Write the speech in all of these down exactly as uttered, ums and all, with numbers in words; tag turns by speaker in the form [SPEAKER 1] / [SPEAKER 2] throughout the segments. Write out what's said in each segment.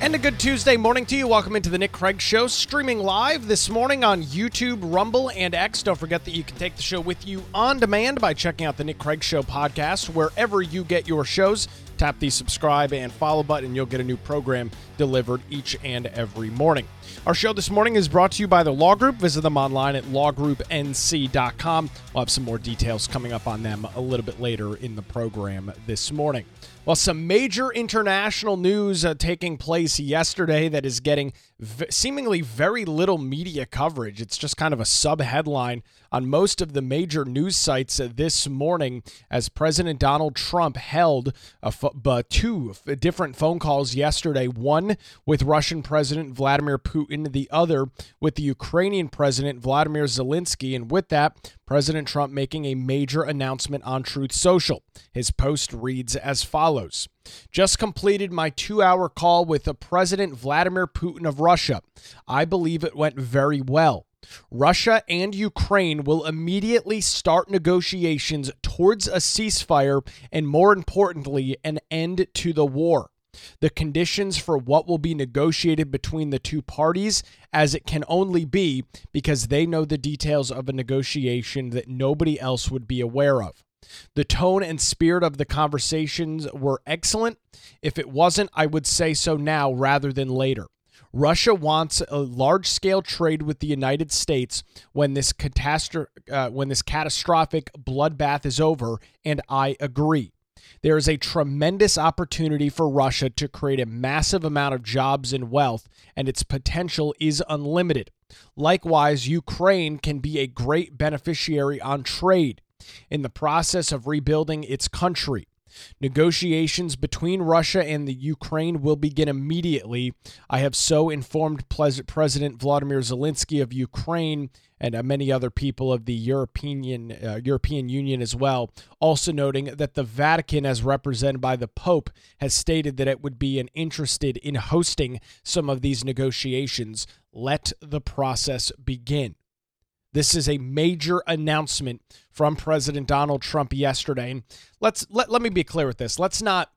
[SPEAKER 1] And a good Tuesday morning to you. Welcome into the Nick Craig Show, streaming live this morning on YouTube, Rumble, and X. Don't forget that you can take the show with you on demand by checking out the Nick Craig Show podcast wherever you get your shows. Tap the subscribe and follow button. You'll get a new program delivered each and every morning. Our show this morning is brought to you by the Law Group. Visit them online at law group n c dot com. We'll have some more details coming up on them a little bit later in the program this morning. Well, some major international news uh, taking place yesterday that is getting v- seemingly very little media coverage. It's just kind of a sub-headline on most of the major news sites uh, this morning as President Donald Trump held a f- b- two f- different phone calls yesterday, one with Russian President Vladimir Putin, the other with the Ukrainian President Vladimir Zelensky, and with that, President Trump making a major announcement on Truth Social. His post reads as follows. Just completed my two-hour call with the President Vladimir Putin of Russia. I believe it went very well. Russia and Ukraine will immediately start negotiations towards a ceasefire and, more importantly, an end to the war. The conditions for what will be negotiated between the two parties, as it can only be because they know the details of a negotiation that nobody else would be aware of. The tone and spirit of the conversations were excellent. If it wasn't, I would say so now rather than later. Russia wants a large-scale trade with the United States when this catastro- uh, when this catastrophic bloodbath is over, and I agree. There is a tremendous opportunity for Russia to create a massive amount of jobs and wealth, and its potential is unlimited. Likewise, Ukraine can be a great beneficiary on trade in the process of rebuilding its country. Negotiations between Russia and the Ukraine will begin immediately. I have so informed President Vladimir Zelensky of Ukraine and uh, many other people of the European uh, European Union as well, also noting that the Vatican, as represented by the Pope, has stated that it would be an interested in hosting some of these negotiations. Let the process begin. This is a major announcement from President Donald Trump yesterday. And let's let, let me be clear with this. Let's not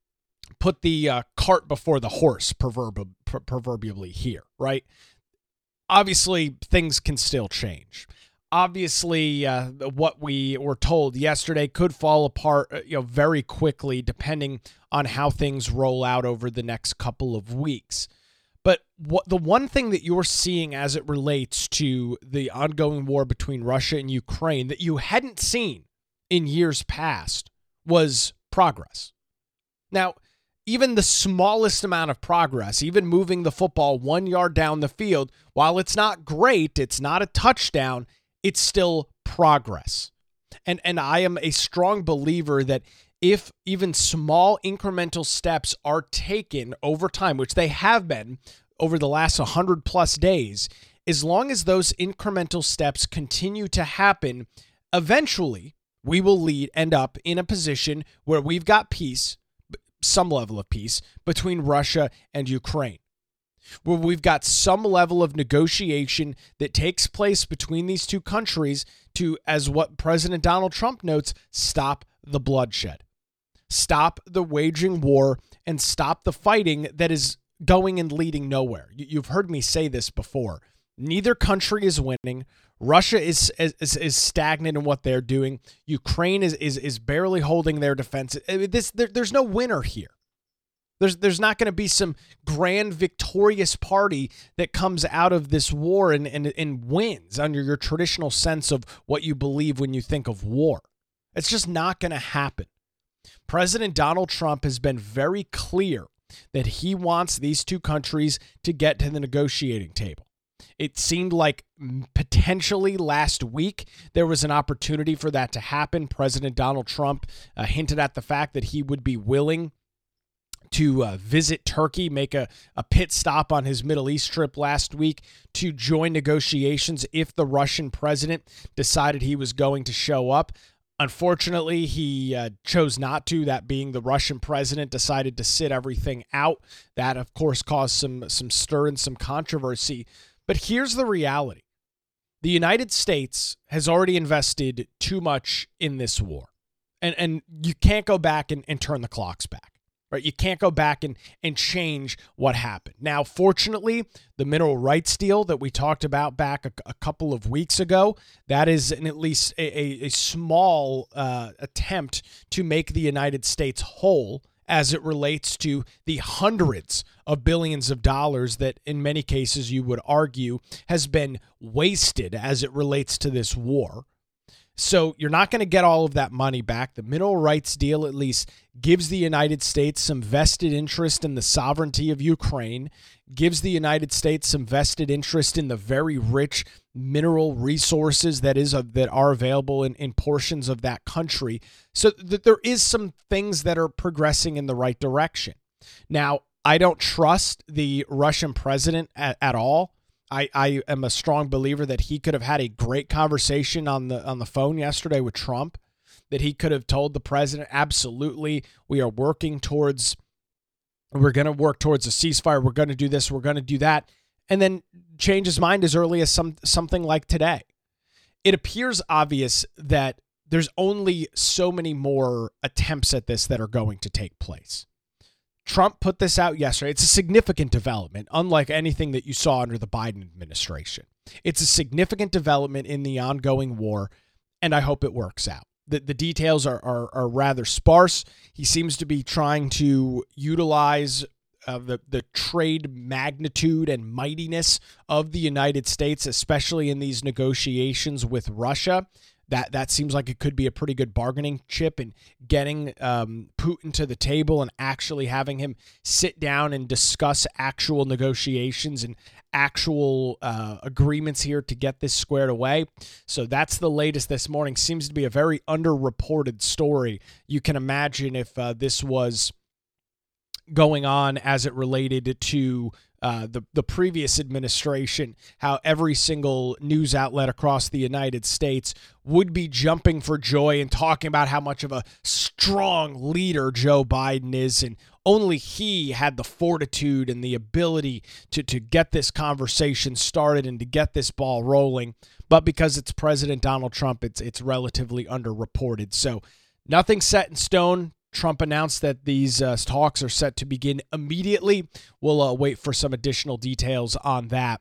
[SPEAKER 1] put the uh, cart before the horse proverb, per, proverbially here, right? Obviously, things can still change. Obviously, uh, what we were told yesterday could fall apart uh, you know, very quickly depending on how things roll out over the next couple of weeks. But what the one thing that you're seeing as it relates to the ongoing war between Russia and Ukraine that you hadn't seen in years past was progress. Now, even the smallest amount of progress, even moving the football one yard down the field, while it's not great, it's not a touchdown, it's still progress. And and I am a strong believer that if even small incremental steps are taken over time, which they have been over the last one hundred plus days, as long as those incremental steps continue to happen, eventually we will lead end up in a position where we've got peace, some level of peace, between Russia and Ukraine, where we've got some level of negotiation that takes place between these two countries to, as what President Donald Trump notes, stop the bloodshed. Stop the waging war and stop the fighting that is going and leading nowhere. You've heard me say this before. Neither country is winning. Russia is is, is stagnant in what they're doing. Ukraine is is, is barely holding their defense. This there, there's no winner here. There's there's not going to be some grand victorious party that comes out of this war and, and, and wins under your traditional sense of what you believe when you think of war. It's just not going to happen. President Donald Trump has been very clear that he wants these two countries to get to the negotiating table. It seemed like potentially last week there was an opportunity for that to happen. President Donald Trump uh, hinted at the fact that he would be willing to uh, visit Turkey, make a, a pit stop on his Middle East trip last week to join negotiations if the Russian president decided he was going to show up. Unfortunately, he uh, chose not to, that being the Russian president decided to sit everything out. That, of course, caused some, some stir and some controversy. But here's the reality. The United States has already invested too much in this war. And and you can't go back and, and turn the clocks back. right? You can't go back and, and change what happened. Now, fortunately, the mineral rights deal that we talked about back a, a couple of weeks ago, that is an, at least a, a, a small uh, attempt to make the United States whole as it relates to the hundreds of billions of dollars that in many cases you would argue has been wasted as it relates to this war. So you're not going to get all of that money back. The mineral rights deal at least gives the United States some vested interest in the sovereignty of Ukraine, gives the United States some vested interest in the very rich mineral resources that is of, that are available in, in portions of that country. So that there is some things that are progressing in the right direction. Now, I don't trust the Russian president at, at all. I, I am a strong believer that he could have had a great conversation on the on the phone yesterday with Trump, that he could have told the president, absolutely, we are working towards, we're going to work towards a ceasefire, we're going to do this, we're going to do that, and then change his mind as early as some something like today. It appears obvious that there's only so many more attempts at this that are going to take place. Trump put this out yesterday. It's a significant development, unlike anything that you saw under the Biden administration. It's a significant development in the ongoing war, and I hope it works out. The, the details are, are, are rather sparse. He seems to be trying to utilize uh, the, the trade magnitude and mightiness of the United States, especially in these negotiations with Russia. That that seems like it could be a pretty good bargaining chip in getting um, Putin to the table and actually having him sit down and discuss actual negotiations and actual uh, agreements here to get this squared away. So that's the latest this morning. Seems to be a very underreported story. You can imagine if uh, this was going on as it related to Uh, the, the previous administration, how every single news outlet across the United States would be jumping for joy and talking about how much of a strong leader Joe Biden is, and only he had the fortitude and the ability to, to get this conversation started and to get this ball rolling. But because it's President Donald Trump, it's it's relatively underreported. So nothing set in stone. Trump announced that these uh, talks are set to begin immediately. We'll uh, wait for some additional details on that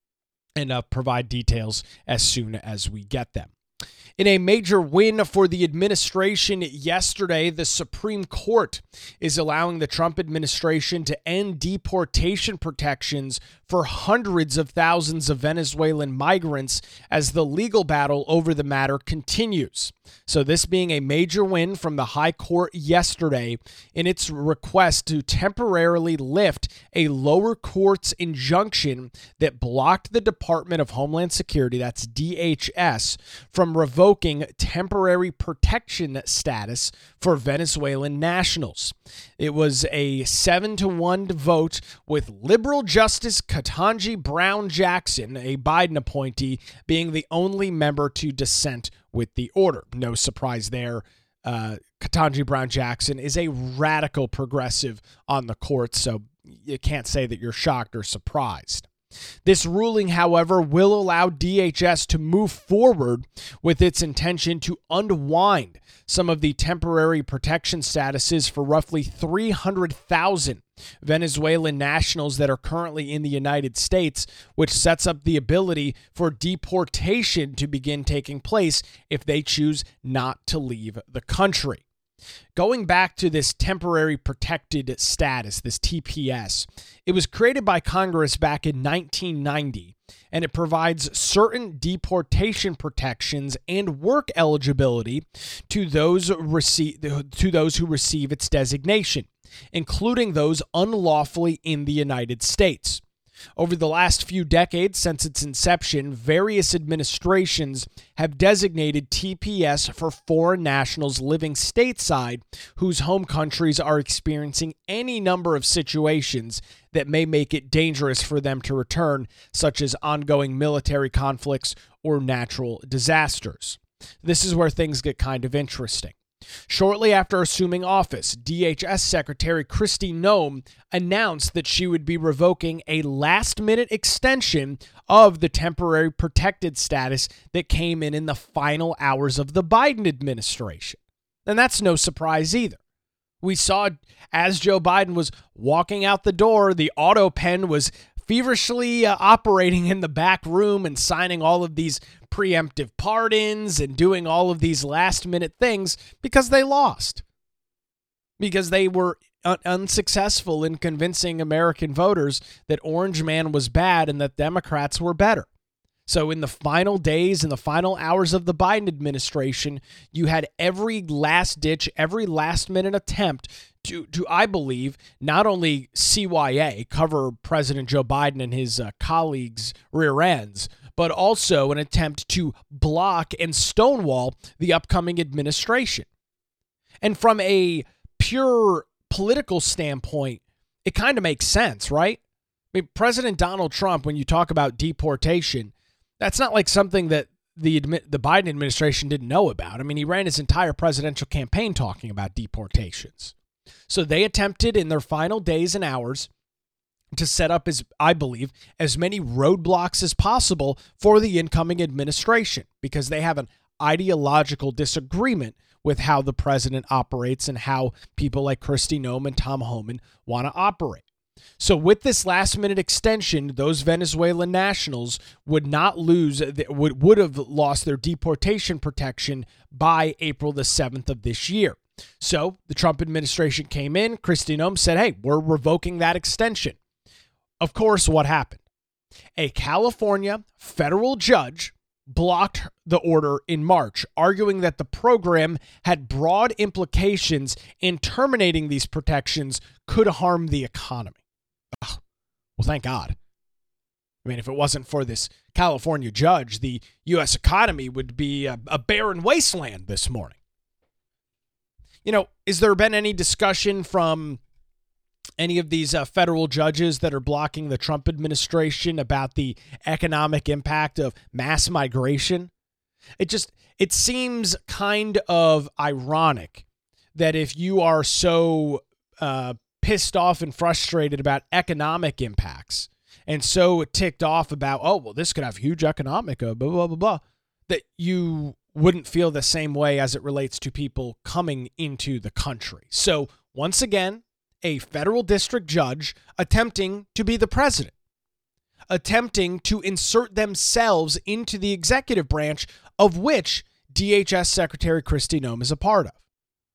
[SPEAKER 1] and uh, provide details as soon as we get them. In a major win for the administration yesterday, the Supreme Court is allowing the Trump administration to end deportation protections for hundreds of thousands of Venezuelan migrants as the legal battle over the matter continues. So this being a major win from the High Court yesterday in its request to temporarily lift a lower court's injunction that blocked the Department of Homeland Security, that's D H S, from revoking temporary protection status for Venezuelan nationals. It was a seven to one vote with liberal Justice Ketanji Brown Jackson, a Biden appointee, being the only member to dissent with the order. No surprise there. Uh, Ketanji Brown Jackson is a radical progressive on the court, so you can't say that you're shocked or surprised. This ruling, however, will allow D H S to move forward with its intention to unwind some of the temporary protection statuses for roughly three hundred thousand Venezuelan nationals that are currently in the United States, which sets up the ability for deportation to begin taking place if they choose not to leave the country. Going back to this temporary protected status, this T P S, it was created by Congress back in nineteen ninety, and it provides certain deportation protections and work eligibility to those receive to those who receive its designation, including those unlawfully in the United States. Over the last few decades since its inception, various administrations have designated T P S for foreign nationals living stateside whose home countries are experiencing any number of situations that may make it dangerous for them to return, such as ongoing military conflicts or natural disasters. This is where things get kind of interesting. Shortly after assuming office, D H S Secretary Kristi Noem announced that she would be revoking a last-minute extension of the temporary protected status that came in in the final hours of the Biden administration. And that's no surprise either. We saw as Joe Biden was walking out the door, the auto pen was feverishly uh, operating in the back room and signing all of these preemptive pardons and doing all of these last minute things because they lost. Because they were un- unsuccessful in convincing American voters that Orange Man was bad and that Democrats were better. So in the final days, in the final hours of the Biden administration, you had every last ditch, every last minute attempt to, to I believe, not only C Y A, cover President Joe Biden and his uh, colleagues' rear ends, but also an attempt to block and stonewall the upcoming administration. And from a pure political standpoint, it kind of makes sense, right? I mean, President Donald Trump, when you talk about deportation, that's not like something that the the Biden administration didn't know about. I mean, he ran his entire presidential campaign talking about deportations. So they attempted in their final days and hours to set up, as I believe, as many roadblocks as possible for the incoming administration because they have an ideological disagreement with how the president operates and how people like Kristi Noem and Tom Homan want to operate. So with this last minute extension, those Venezuelan nationals would not lose, would, would have lost their deportation protection by April the seventh of this year. So the Trump administration came in, Kristi Noem said, hey, we're revoking that extension. Of course, what happened? A California federal judge blocked the order in March, arguing that the program had broad implications and terminating these protections could harm the economy. Ugh. Well, thank God. I mean, if it wasn't for this California judge, the U S economy would be a, a barren wasteland this morning. You know, has there been any discussion from any of these uh, federal judges that are blocking the Trump administration about the economic impact of mass migration? It just, it seems kind of ironic that if you are so uh, pissed off and frustrated about economic impacts and so ticked off about, oh, well, this could have huge economic, uh, blah, blah, blah, blah, that you wouldn't feel the same way as it relates to people coming into the country. So once again, a federal district judge attempting to be the president, attempting to insert themselves into the executive branch, of which D H S Secretary Kristi Noem is a part of,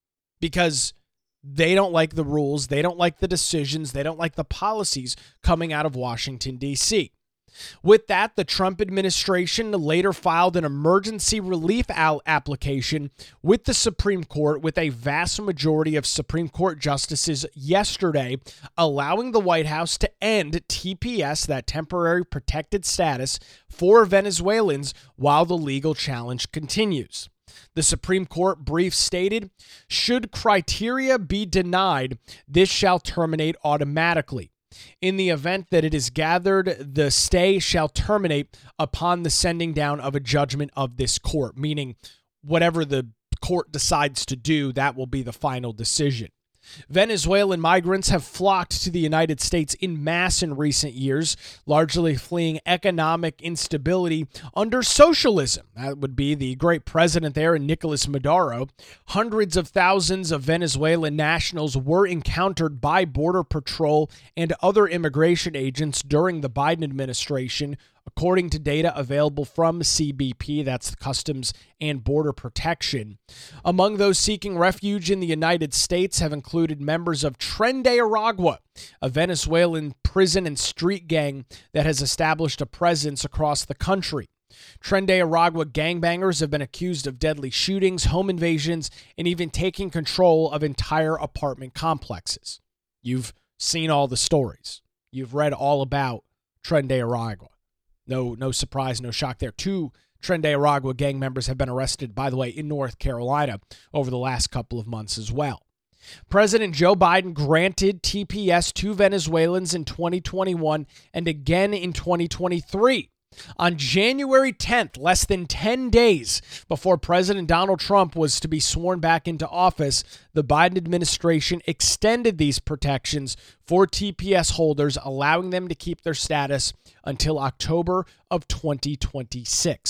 [SPEAKER 1] because they don't like the rules, they don't like the decisions, they don't like the policies coming out of Washington, D C. With that, the Trump administration later filed an emergency relief application with the Supreme Court, with a vast majority of Supreme Court justices yesterday allowing the White House to end T P S, that temporary protected status, for Venezuelans while the legal challenge continues. The Supreme Court brief stated, should criteria be denied, this shall terminate automatically. In the event that it is gathered, the stay shall terminate upon the sending down of a judgment of this court, meaning whatever the court decides to do, that will be the final decision. Venezuelan migrants have flocked to the United States in mass in recent years, largely fleeing economic instability under socialism. That would be the great president there, Nicolas Maduro. Hundreds of thousands of Venezuelan nationals were encountered by Border Patrol and other immigration agents during the Biden administration, according to data available from C B P, that's Customs and Border Protection. Among those seeking refuge in the United States have included members of Tren de Aragua, a Venezuelan prison and street gang that has established a presence across the country. Tren de Aragua gangbangers have been accused of deadly shootings, home invasions, and even taking control of entire apartment complexes. You've seen all the stories. You've read all about Tren de Aragua. No, no surprise, no shock there. Two Tren de Aragua gang members have been arrested, by the way, in North Carolina over the last couple of months as well. President Joe Biden granted T P S to Venezuelans in twenty twenty-one and again in twenty twenty-three. On January tenth, less than ten days before President Donald Trump was to be sworn back into office, the Biden administration extended these protections for T P S holders, allowing them to keep their status until October of twenty twenty-six.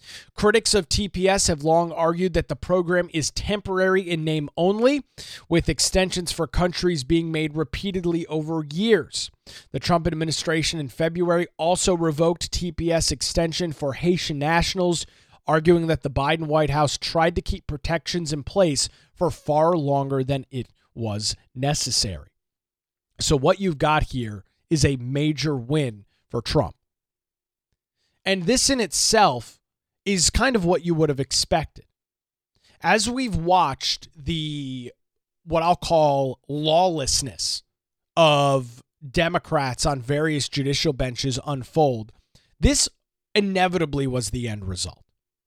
[SPEAKER 1] Critics of T P S have long argued that the program is temporary in name only, with extensions for countries being made repeatedly over years. The Trump administration in February also revoked T P S extension for Haitian nationals, arguing that the Biden White House tried to keep protections in place for far longer than it was necessary. So what you've got here is a major win for Trump. And this in itself is kind of what you would have expected. As we've watched the, what I'll call lawlessness of Democrats on various judicial benches unfold, this inevitably was the end result.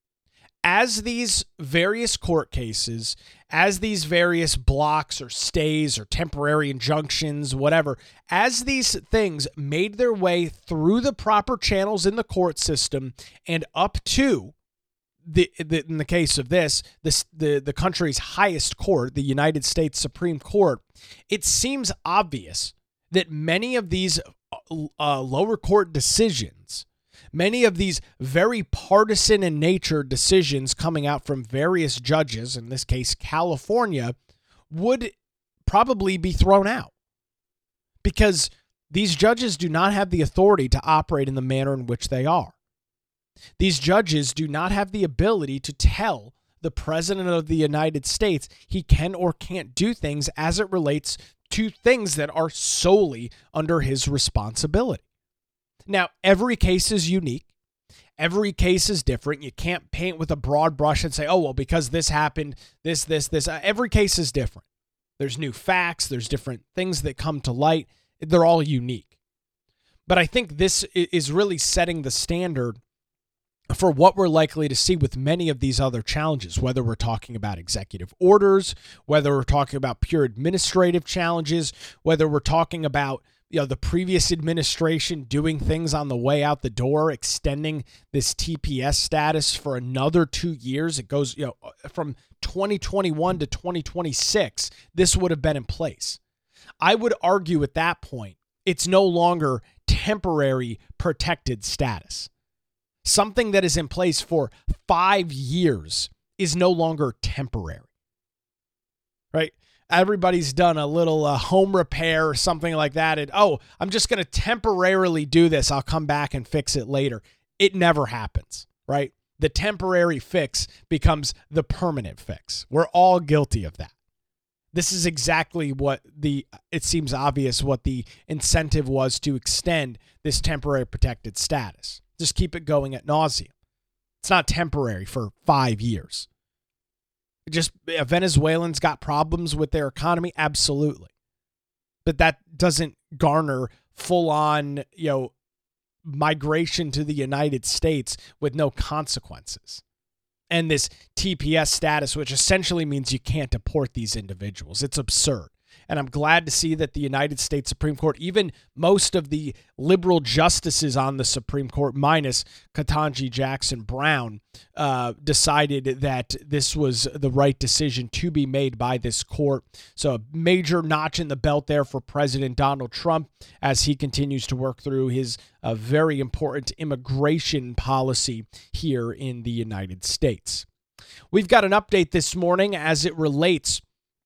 [SPEAKER 1] As these various court cases, as these various blocks or stays or temporary injunctions, whatever, as these things made their way through the proper channels in the court system and up to, the, the in the case of this, this the, the country's highest court, the United States Supreme Court, it seems obvious that many of these uh, lower court decisions, many of these very partisan in nature decisions coming out from various judges, in this case California, would probably be thrown out because these judges do not have the authority to operate in the manner in which they are. These judges do not have the ability to tell the President of the United States he can or can't do things as it relates to things that are solely under his responsibility. Now, every case is unique. Every case is different. You can't paint with a broad brush and say, oh, well, because this happened, this, this, this. Uh, every case is different. There's new facts. There's different things that come to light. They're all unique. But I think this is really setting the standard for what we're likely to see with many of these other challenges, whether we're talking about executive orders, whether we're talking about pure administrative challenges, whether we're talking about you know, the previous administration doing things on the way out the door, extending this T P S status for another two years. It goes, you know, from twenty twenty-one to twenty twenty-six, this would have been in place. I would argue at that point, it's no longer temporary protected status. Something that is in place for five years is no longer temporary, right? Everybody's done a little uh, home repair or something like that. And, oh, I'm just going to temporarily do this. I'll come back and fix it later. It never happens, right? The temporary fix becomes the permanent fix. We're all guilty of that. This is exactly what the, it seems obvious what the incentive was to extend this temporary protected status. Just keep it going ad nauseum. It's not temporary for five years. Just Venezuelans got problems with their economy? Absolutely. But that doesn't garner full-on, you know, migration to the United States with no consequences. And this T P S status, which essentially means you can't deport these individuals. It's absurd. And I'm glad to see that the United States Supreme Court, even most of the liberal justices on the Supreme Court, minus Ketanji Jackson Brown, uh, decided that this was the right decision to be made by this court. So a major notch in the belt there for President Donald Trump as he continues to work through his uh, very important immigration policy here in the United States. We've got an update this morning as it relates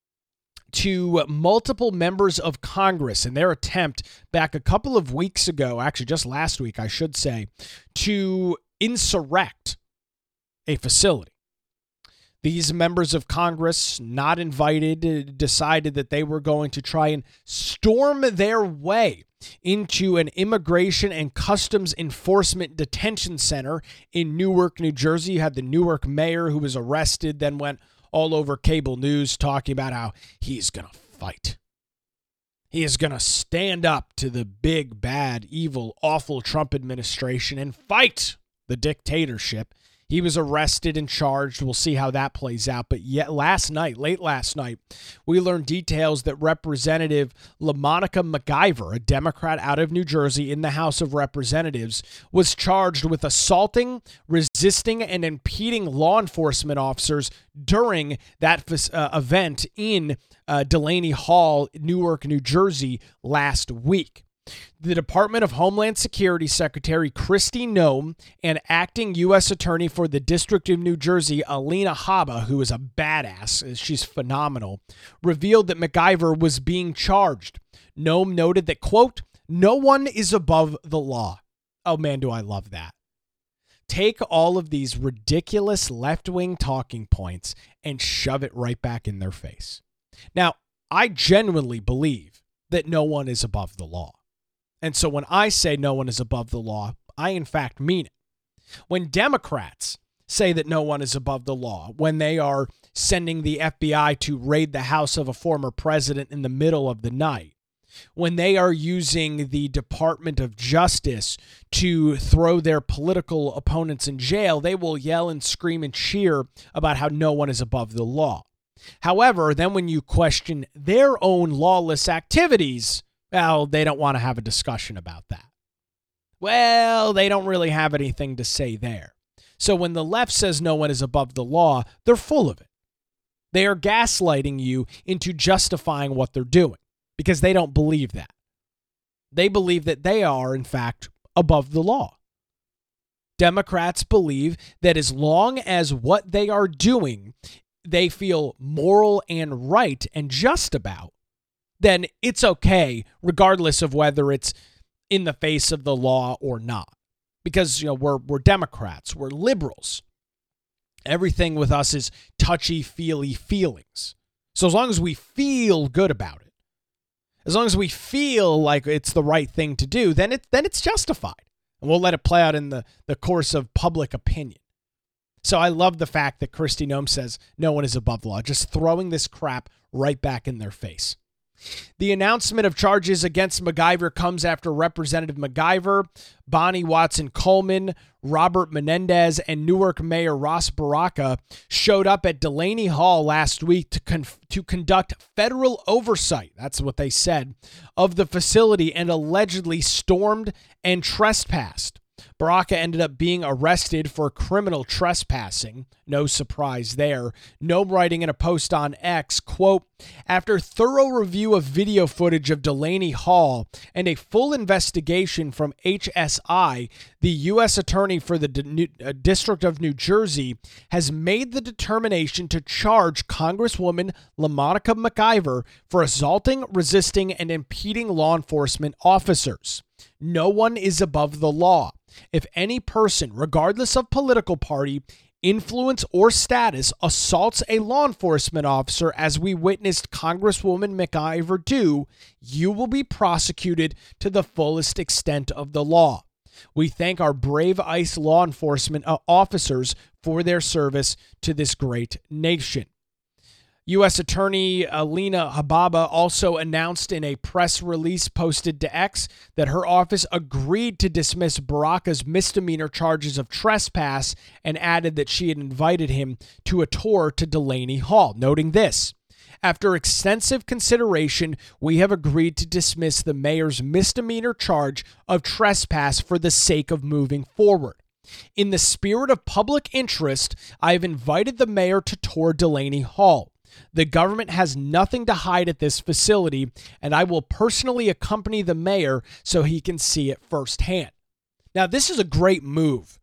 [SPEAKER 1] to multiple members of Congress and their attempt back a couple of weeks ago, actually just last week, I should say, to insurrect a facility. These members of Congress, not invited, decided that they were going to try and storm their way into an immigration and customs enforcement detention center in Newark, New Jersey. You had the Newark mayor who was arrested, then went all over cable news talking about how he's going to fight. He is going to stand up to the big, bad, evil, awful Trump administration and fight the dictatorship. He was arrested and charged. We'll see how that plays out. But yet last night, late last night, we learned details that Representative LaMonica McIver, a Democrat out of New Jersey in the House of Representatives, was charged with assaulting, resisting, and impeding law enforcement officers during that uh, event in uh, Delaney Hall, Newark, New Jersey last week. The Department of Homeland Security Secretary Kristi Noem and acting U S Attorney for the District of New Jersey, Alina Habba, who is a badass, she's phenomenal, revealed that MacIver was being charged. Noem noted that, quote, "No one is above the law." Oh man, do I love that. Take all of these ridiculous left-wing talking points and shove it right back in their face. Now, I genuinely believe that no one is above the law. And so when I say no one is above the law, I in fact mean it. When Democrats say that no one is above the law, when they are sending the F B I to raid the house of a former president in the middle of the night, when they are using the Department of Justice to throw their political opponents in jail, they will yell and scream and cheer about how no one is above the law. However, then when you question their own lawless activities, well, they don't want to have a discussion about that. Well, they don't really have anything to say there. So when the left says no one is above the law, they're full of it. They are gaslighting you into justifying what they're doing because they don't believe that. They believe that they are, in fact, above the law. Democrats believe that as long as what they are doing they feel moral and right and just about, then it's okay, regardless of whether it's in the face of the law or not. Because, you know, we're we're Democrats, we're liberals. Everything with us is touchy-feely feelings. So as long as we feel good about it, as long as we feel like it's the right thing to do, then it then it's justified. And we'll let it play out in the, the course of public opinion. So I love the fact that Kristi Noem says no one is above the law, just throwing this crap right back in their face. The announcement of charges against MacIver comes after Representative MacIver, Bonnie Watson Coleman, Robert Menendez, and Newark Mayor Ras Baraka showed up at Delaney Hall last week to con- to conduct federal oversight, that's what they said, of the facility and allegedly stormed and trespassed. Baraka ended up being arrested for criminal trespassing. No surprise there. Noem writing in a post on X, quote, "After thorough review of video footage of Delaney Hall and a full investigation from H S I, the U S Attorney for the D- uh, District of New Jersey has made the determination to charge Congresswoman LaMonica MacIver for assaulting, resisting, and impeding law enforcement officers. No one is above the law. If any person, regardless of political party, influence, or status, assaults a law enforcement officer, as we witnessed Congresswoman MacIver do, you will be prosecuted to the fullest extent of the law. We thank our brave ICE law enforcement officers for their service to this great nation." U S Attorney Alina Habba also announced in a press release posted to X that her office agreed to dismiss Baraka's misdemeanor charges of trespass and added that she had invited him to a tour to Delaney Hall, noting this: "After extensive consideration, we have agreed to dismiss the mayor's misdemeanor charge of trespass for the sake of moving forward. In the spirit of public interest, I have invited the mayor to tour Delaney Hall. The government has nothing to hide at this facility, and I will personally accompany the mayor so he can see it firsthand." Now, this is a great move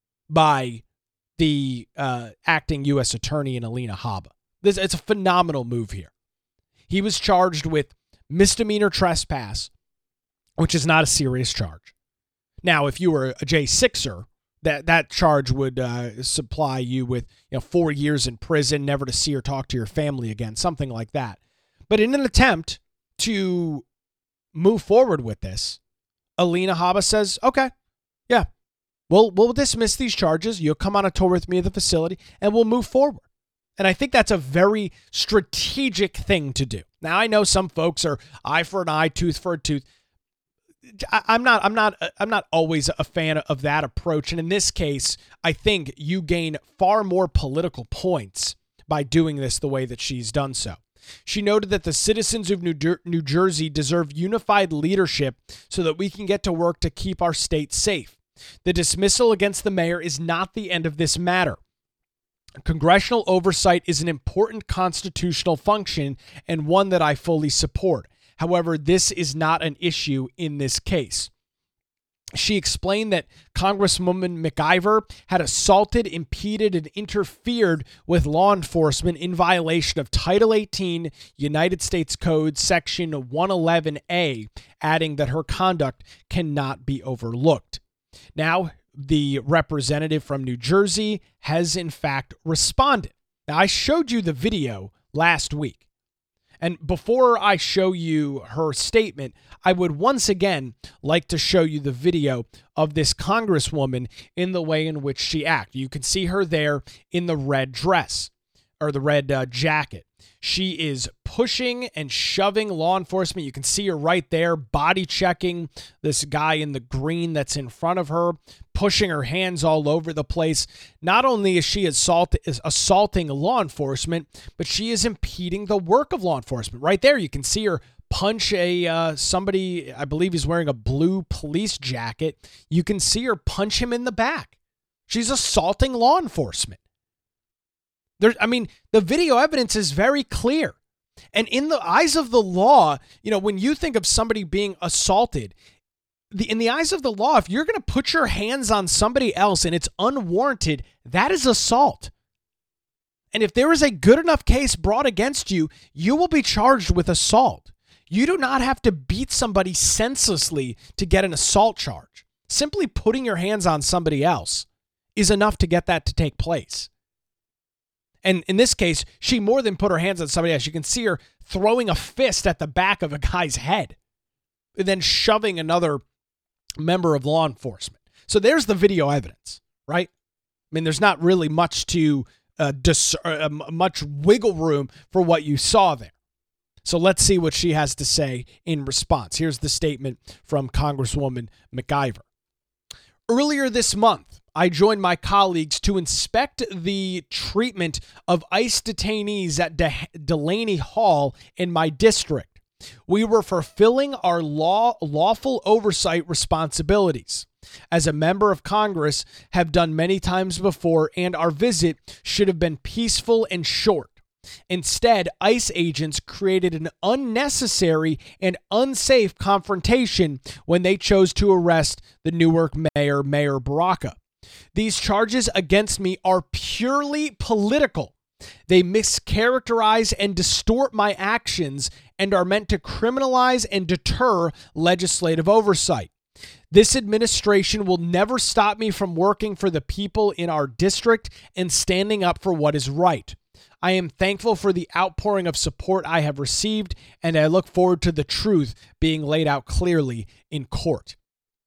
[SPEAKER 1] by the uh, acting U S Attorney in Alina Habba. This, it's a phenomenal move here. He was charged with misdemeanor trespass, which is not a serious charge. Now, if you were a J sixer, That that charge would uh, supply you with, you know, four years in prison, never to see or talk to your family again, something like that. But in an attempt to move forward with this, Alina Habba says, "Okay, yeah, we'll we'll dismiss these charges. You'll come on a tour with me of the facility, and we'll move forward." And I think that's a very strategic thing to do. Now, I know some folks are eye for an eye, tooth for a tooth. I'm not, I'm not, I'm not always a fan of that approach. And in this case, I think you gain far more political points by doing this the way that she's done so. She noted that the citizens of New, Jer- New Jersey deserve unified leadership so that we can get to work to keep our state safe. The dismissal against the mayor is not the end of this matter. Congressional oversight is an important constitutional function and one that I fully support. However, this is not an issue in this case. She explained that Congresswoman McIver had assaulted, impeded, and interfered with law enforcement in violation of Title eighteen United States Code Section one eleven A, adding that her conduct cannot be overlooked. Now, the representative from New Jersey has in fact responded. Now, I showed you the video last week. And before I show you her statement, I would once again like to show you the video of this congresswoman in the way in which she acted. You can see her there in the red dress or the red uh, jacket. She is pushing and shoving law enforcement. You can see her right there, body checking this guy in the green that's in front of her, pushing her hands all over the place. Not only is she assault, is assaulting law enforcement, but she is impeding the work of law enforcement. Right there, you can see her punch a uh, somebody, I believe he's wearing a blue police jacket. You can see her punch him in the back. She's assaulting law enforcement. There, I mean, the video evidence is very clear. And in the eyes of the law, you know, when you think of somebody being assaulted, the, in the eyes of the law, if you're going to put your hands on somebody else and it's unwarranted, that is assault. And if there is a good enough case brought against you, you will be charged with assault. You do not have to beat somebody senselessly to get an assault charge. Simply putting your hands on somebody else is enough to get that to take place. And in this case, she more than put her hands on somebody else. You can see her throwing a fist at the back of a guy's head and then shoving another member of law enforcement. So there's the video evidence, right? I mean, there's not really much to uh, dis- uh, much wiggle room for what you saw there. So let's see what she has to say in response. Here's the statement from Congresswoman McIver. Earlier this month, I joined my colleagues to inspect the treatment of ICE detainees at De- Delaney Hall in my district. We were fulfilling our law lawful oversight responsibilities. As a member of Congress, have done many times before, and our visit should have been peaceful and short. Instead, ICE agents created an unnecessary and unsafe confrontation when they chose to arrest the Newark mayor, Mayor Baraka. These charges against me are purely political. They mischaracterize and distort my actions and are meant to criminalize and deter legislative oversight. This administration will never stop me from working for the people in our district and standing up for what is right. I am thankful for the outpouring of support I have received, and I look forward to the truth being laid out clearly in court.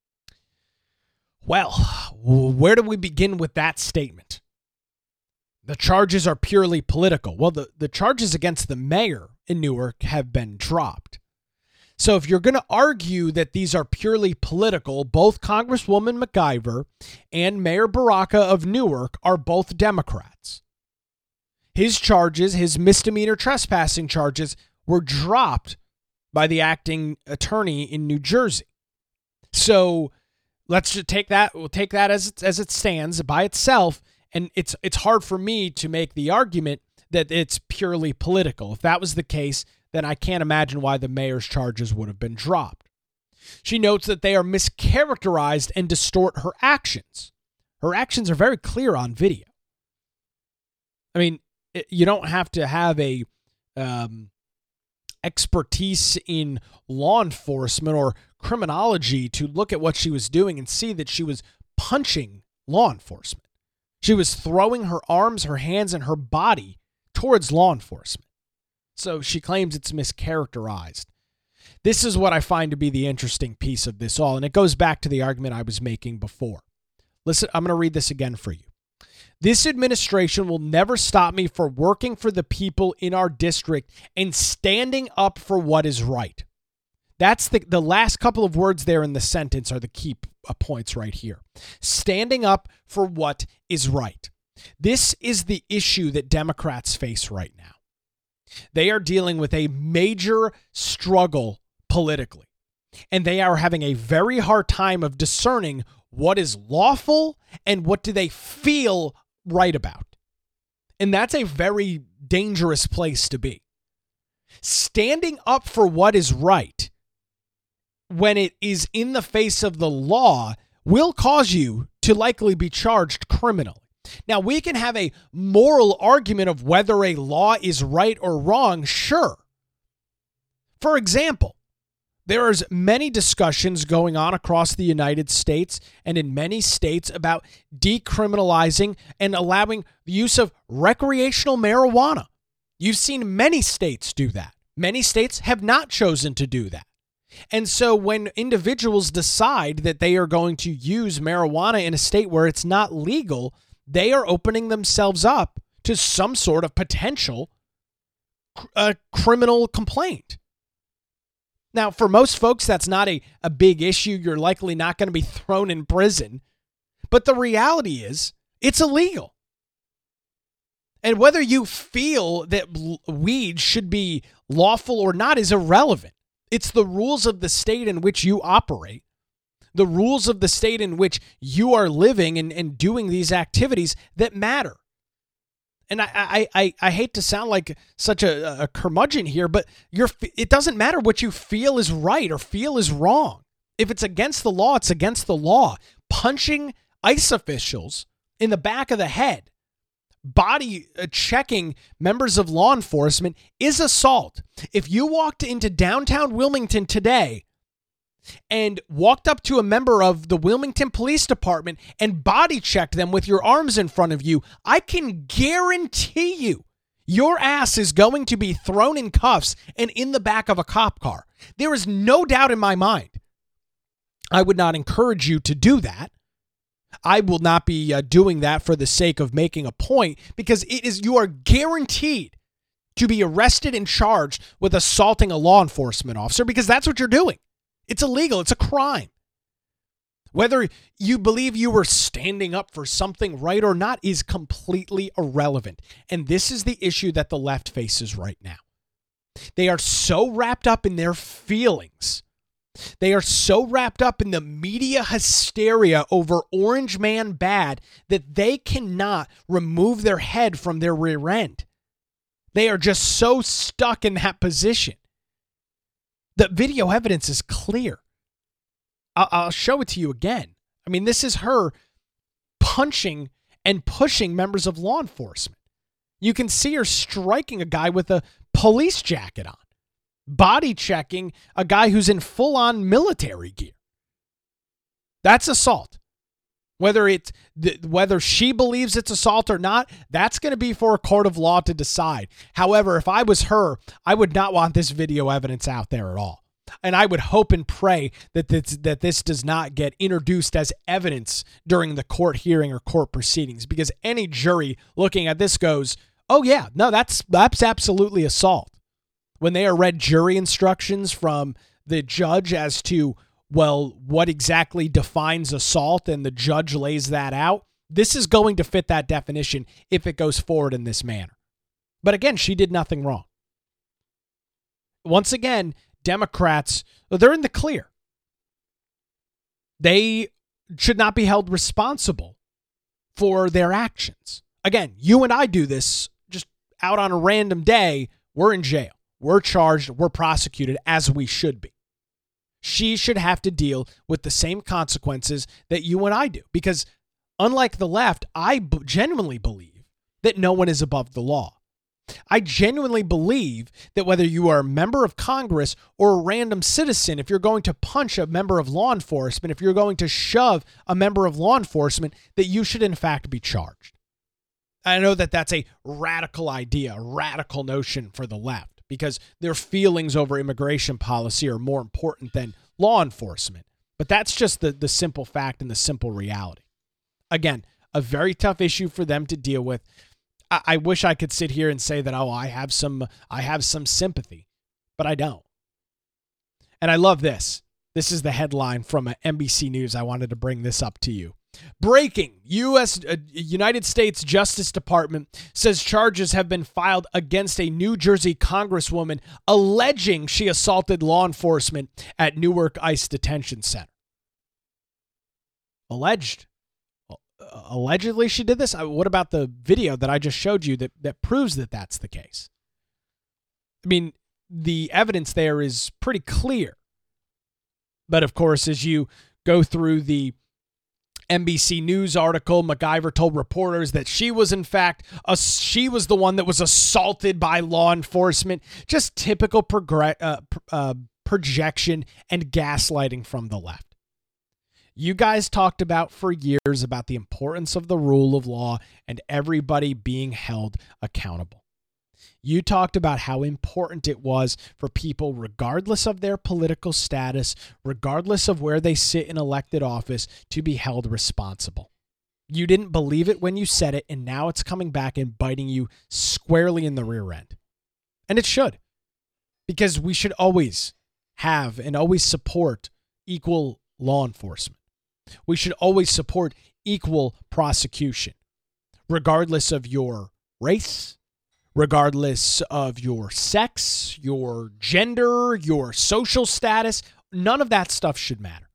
[SPEAKER 1] Well, where do we begin with that statement? The charges are purely political. Well, the, the charges against the mayor in Newark have been dropped. So if you're going to argue that these are purely political, both Congresswoman McIver and Mayor Baraka of Newark are both Democrats. His charges, his misdemeanor trespassing charges, were dropped by the acting attorney in New Jersey. So let's just take that. We'll take that as it, as it stands by itself, and it's it's hard for me to make the argument that it's purely political. If that was the case, then I can't imagine why the mayor's charges would have been dropped. She notes that they are mischaracterized and distort her actions. Her actions are very clear on video. I mean, you don't have to have a um, expertise in law enforcement or criminology to look at what she was doing and see that she was punching law enforcement. She was throwing her arms, her hands, and her body towards law enforcement. So she claims it's mischaracterized. This is what I find to be the interesting piece of this all, and it goes back to the argument I was making before. Listen, I'm going to read this again for you. This administration will never stop me for working for the people in our district and standing up for what is right. That's the, the last couple of words there in the sentence are the key points right here. Standing up for what is right. This is the issue that Democrats face right now. They are dealing with a major struggle politically, and they are having a very hard time of discerning what is lawful and what do they feel right about. And that's a very dangerous place to be. Standing up for what is right when it is in the face of the law will cause you to likely be charged criminally. Now, we can have a moral argument of whether a law is right or wrong, sure. For example, there is many discussions going on across the United States and in many states about decriminalizing and allowing the use of recreational marijuana. You've seen many states do that. Many states have not chosen to do that. And so when individuals decide that they are going to use marijuana in a state where it's not legal, they are opening themselves up to some sort of potential uh, criminal complaint. Now, for most folks, that's not a, a big issue. You're likely not going to be thrown in prison. But the reality is, it's illegal. And whether you feel that weed should be lawful or not is irrelevant. It's the rules of the state in which you operate, the rules of the state in which you are living and, and doing these activities that matter. And I, I, I, I hate to sound like such a, a curmudgeon here, but you're, it doesn't matter what you feel is right or feel is wrong. If it's against the law, it's against the law. Punching ICE officials in the back of the head, body checking members of law enforcement is assault. If you walked into downtown Wilmington today and walked up to a member of the Wilmington Police Department and body checked them with your arms in front of you, I can guarantee you your ass is going to be thrown in cuffs and in the back of a cop car. There is no doubt in my mind. I would not encourage you to do that. I will not be uh, doing that for the sake of making a point, because it is you are guaranteed to be arrested and charged with assaulting a law enforcement officer, because that's what you're doing. It's illegal. It's a crime. Whether you believe you were standing up for something right or not is completely irrelevant. And this is the issue that the left faces right now. They are so wrapped up in their feelings. They are so wrapped up in the media hysteria over Orange Man bad that they cannot remove their head from their rear end. They are just so stuck in that position. The video evidence is clear. I'll, I'll show it to you again. I mean, this is her punching and pushing members of law enforcement. You can see her striking a guy with a police jacket on, body checking a guy who's in full-on military gear. That's assault. Whether it, whether she believes it's assault or not, that's going to be for a court of law to decide. However, if I was her, I would not want this video evidence out there at all. And I would hope and pray that this, that this does not get introduced as evidence during the court hearing or court proceedings, because any jury looking at this goes, oh yeah, no, that's that's absolutely assault. When they are read jury instructions from the judge as to, well, what exactly defines assault, and the judge lays that out, this is going to fit that definition if it goes forward in this manner. But again, she did nothing wrong. Once again, Democrats, they're in the clear. They should not be held responsible for their actions. Again, you and I do this just out on a random day. We're in jail. We're charged. We're prosecuted, as we should be. She should have to deal with the same consequences that you and I do, because unlike the left, I b- genuinely believe that no one is above the law. I genuinely believe that whether you are a member of Congress or a random citizen, if you're going to punch a member of law enforcement, if you're going to shove a member of law enforcement, that you should in fact be charged. I know that that's a radical idea, a radical notion for the left, because their feelings over immigration policy are more important than law enforcement. But that's just the, the simple fact and the simple reality. Again, a very tough issue for them to deal with. I, I wish I could sit here and say that, oh, I have some, I have some sympathy, but I don't. And I love this. This is the headline from N B C News. I wanted to bring this up to you. Breaking, U S Uh, United States Justice Department says charges have been filed against a New Jersey congresswoman alleging she assaulted law enforcement at Newark ICE Detention Center. Alleged. Uh, allegedly she did this? Uh, what about the video that I just showed you that, that proves that that's the case? I mean, the evidence there is pretty clear. But of course, as you go through the N B C News article, MacIver told reporters that she was, in fact, a, she was the one that was assaulted by law enforcement. Just typical progr- uh, uh, projection and gaslighting from the left. You guys talked about for years about the importance of the rule of law and everybody being held accountable. You talked about how important it was for people, regardless of their political status, regardless of where they sit in elected office, to be held responsible. You didn't believe it when you said it, and now it's coming back and biting you squarely in the rear end. And it should, because we should always have and always support equal law enforcement. We should always support equal prosecution, regardless of your race, regardless of your sex, your gender, your social status. None of that stuff should matter.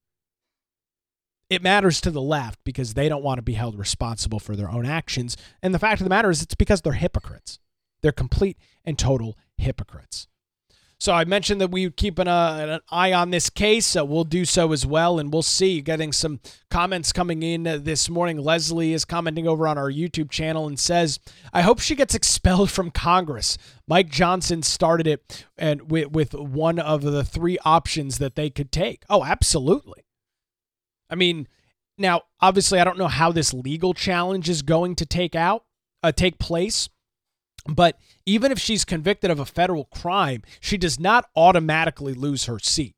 [SPEAKER 1] It matters to the left because they don't want to be held responsible for their own actions. And the fact of the matter is it's because they're hypocrites. They're complete and total hypocrites. So I mentioned that we would keep an, uh, an eye on this case. Uh, we'll do so as well, and we'll see. Getting some comments coming in uh, this morning. Leslie is commenting over on our YouTube channel and says, I hope she gets expelled from Congress. Mike Johnson started it and with, with one of the three options that they could take. Oh, absolutely. I mean, now, obviously, I don't know how this legal challenge is going to take out, uh, take place. But even if she's convicted of a federal crime, she does not automatically lose her seat.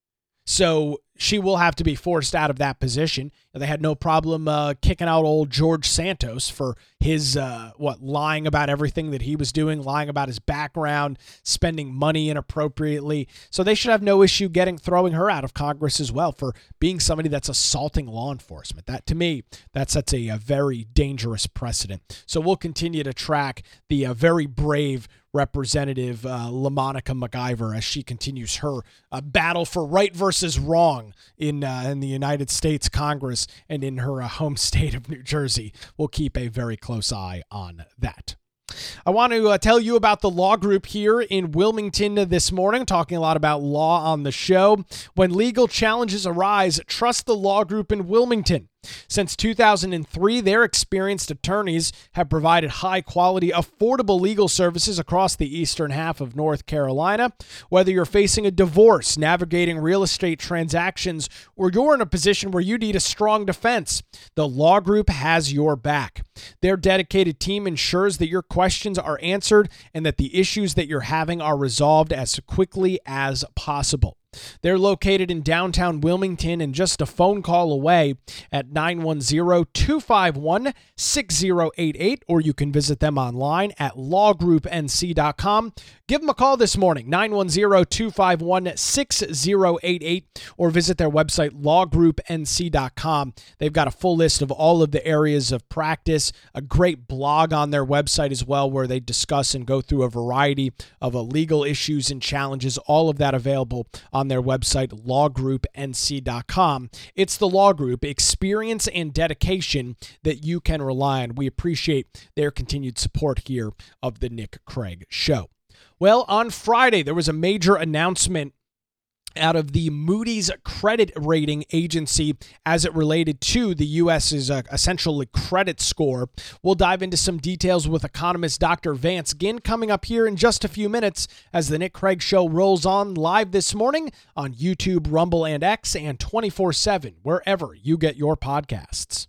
[SPEAKER 1] So she will have to be forced out of that position. They had no problem uh, kicking out old George Santos for his, uh, what, lying about everything that he was doing, lying about his background, spending money inappropriately. So they should have no issue getting throwing her out of Congress as well for being somebody that's assaulting law enforcement. That, to me, that sets a, a very dangerous precedent. So we'll continue to track the uh, very brave Representative uh, LaMonica MacIver as she continues her uh, battle for right versus wrong in uh, in the United States Congress and in her uh, home state of New Jersey. We'll keep a very close eye on that. I want to uh, tell you about the Law Group here in Wilmington this morning, talking a lot about law on the show. When legal challenges arise, trust the Law Group in Wilmington. Since two thousand three, their experienced attorneys have provided high-quality, affordable legal services across the eastern half of North Carolina. Whether you're facing a divorce, navigating real estate transactions, or you're in a position where you need a strong defense, the Law Group has your back. Their dedicated team ensures that your questions are answered and that the issues that you're having are resolved as quickly as possible. They're located in downtown Wilmington and just a phone call away at nine one zero, two five one, six zero eight eight, or you can visit them online at law group n c dot com. Give them a call this morning, nine one zero, two five one, six zero eight eight, or visit their website, law group n c dot com. They've got a full list of all of the areas of practice, a great blog on their website as well where they discuss and go through a variety of uh, legal issues and challenges, all of that available on their website, law group n c dot com. It's the Law Group, experience and dedication that you can rely on. We appreciate their continued support here of the Nick Craig Show. Well, on Friday, there was a major announcement out of the Moody's credit rating agency as it related to the U S's uh, essentially credit score. We'll dive into some details with economist Doctor Vance Ginn coming up here in just a few minutes as the Nick Craig Show rolls on live this morning on YouTube, Rumble, and X, and twenty-four seven, wherever you get your podcasts.